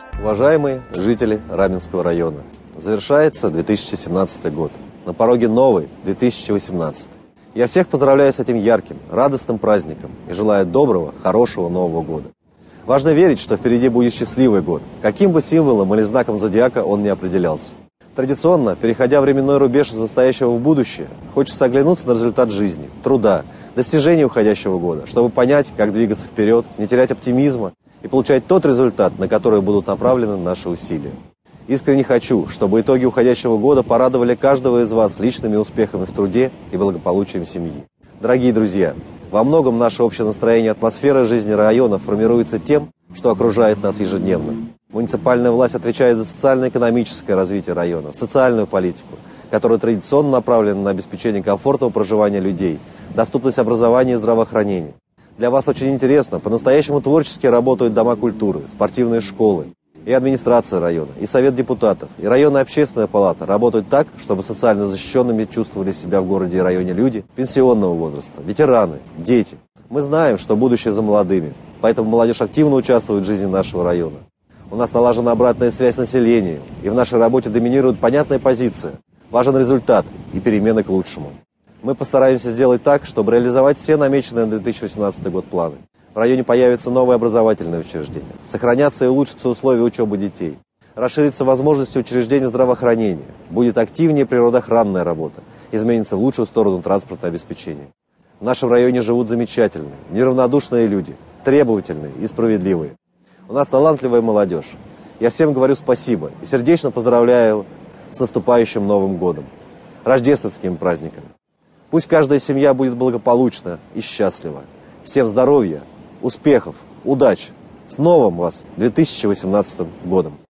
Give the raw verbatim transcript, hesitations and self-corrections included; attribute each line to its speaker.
Speaker 1: Уважаемые жители Раменского района, завершается две тысячи семнадцатый год. На пороге новый две тысячи восемнадцатый. Я всех поздравляю с этим ярким, радостным праздником и желаю доброго, хорошего Нового года. Важно верить, что впереди будет счастливый год, каким бы символом или знаком зодиака он ни определялся. Традиционно, переходя временной рубеж из настоящего в будущее, хочется оглянуться на результат жизни, труда, достижений уходящего года, чтобы понять, как двигаться вперед, не терять оптимизма и получать тот результат, на который будут направлены наши усилия. Искренне хочу, чтобы итоги уходящего года порадовали каждого из вас личными успехами в труде и благополучием семьи. Дорогие друзья, во многом наше общее настроение и атмосфера жизни района формируется тем, что окружает нас ежедневно. Муниципальная власть отвечает за социально-экономическое развитие района, социальную политику, которая традиционно направлена на обеспечение комфортного проживания людей, доступность образования и здравоохранения. Для вас очень интересно, по-настоящему творчески работают дома культуры, спортивные школы, и администрация района, и совет депутатов, и районная общественная палата работают так, чтобы социально защищенными чувствовали себя в городе и районе люди пенсионного возраста, ветераны, дети. Мы знаем, что будущее за молодыми, поэтому молодежь активно участвует в жизни нашего района. У нас налажена обратная связь с населением, и в нашей работе доминирует понятная позиция. Важен результат и перемены к лучшему. Мы постараемся сделать так, чтобы реализовать все намеченные на две тысячи восемнадцатый год планы. В районе появятся новые образовательные учреждения, сохранятся и улучшатся условия учебы детей, расширятся возможности учреждений здравоохранения, будет активнее природоохранная работа, изменится в лучшую сторону транспортное обеспечение. В нашем районе живут замечательные, неравнодушные люди, требовательные и справедливые. У нас талантливая молодежь. Я всем говорю спасибо и сердечно поздравляю с наступающим Новым годом, рождественскими праздниками. Пусть каждая семья будет благополучна и счастлива. Всем здоровья, успехов, удач. С новым вас две тысячи восемнадцатым годом!